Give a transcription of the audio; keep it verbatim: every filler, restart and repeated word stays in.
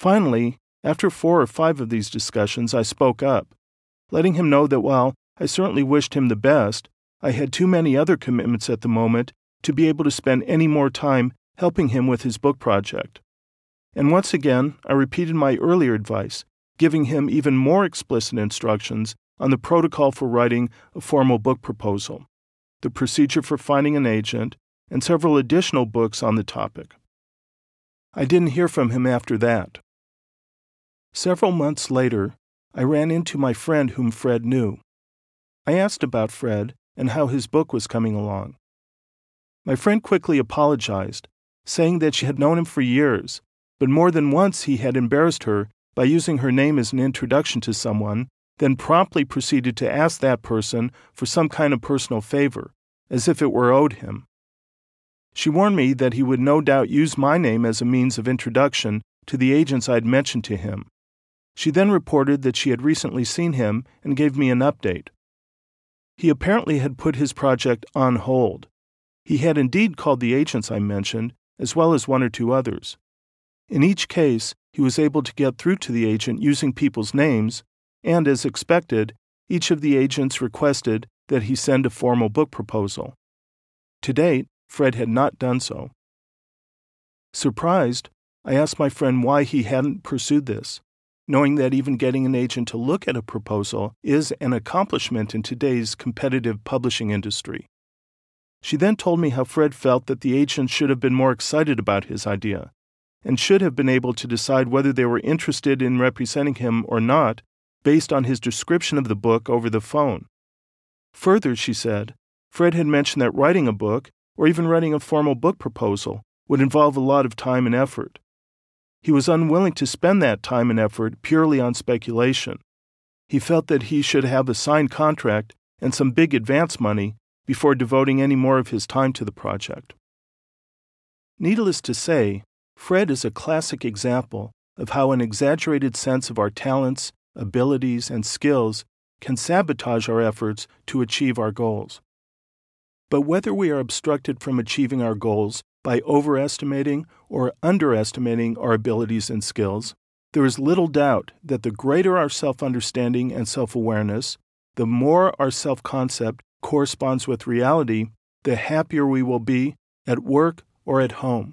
Finally, after four or five of these discussions, I spoke up, letting him know that while I certainly wished him the best, I had too many other commitments at the moment to be able to spend any more time helping him with his book project. And once again, I repeated my earlier advice, giving him even more explicit instructions on the protocol for writing a formal book proposal, the procedure for finding an agent, and several additional books on the topic. I didn't hear from him after that. Several months later, I ran into my friend whom Fred knew. I asked about Fred and how his book was coming along. My friend quickly apologized, saying that she had known him for years, but more than once he had embarrassed her by using her name as an introduction to someone, then promptly proceeded to ask that person for some kind of personal favor, as if it were owed him. She warned me that he would no doubt use my name as a means of introduction to the agents I had mentioned to him. She then reported that she had recently seen him and gave me an update. He apparently had put his project on hold. He had indeed called the agents I mentioned, as well as one or two others. In each case, he was able to get through to the agent using people's names, and as expected, each of the agents requested that he send a formal book proposal. To date, Fred had not done so. Surprised, I asked my friend why he hadn't pursued this, knowing that even getting an agent to look at a proposal is an accomplishment in today's competitive publishing industry. She then told me how Fred felt that the agent should have been more excited about his idea, and should have been able to decide whether they were interested in representing him or not based on his description of the book over the phone. Further, she said, Fred had mentioned that writing a book, or even writing a formal book proposal, would involve a lot of time and effort. He was unwilling to spend that time and effort purely on speculation. He felt that he should have a signed contract and some big advance money before devoting any more of his time to the project. Needless to say, Fred is a classic example of how an exaggerated sense of our talents, abilities, and skills can sabotage our efforts to achieve our goals. But whether we are obstructed from achieving our goals by overestimating or underestimating our abilities and skills, there is little doubt that the greater our self-understanding and self-awareness, the more our self-concept corresponds with reality, the happier we will be at work or at home.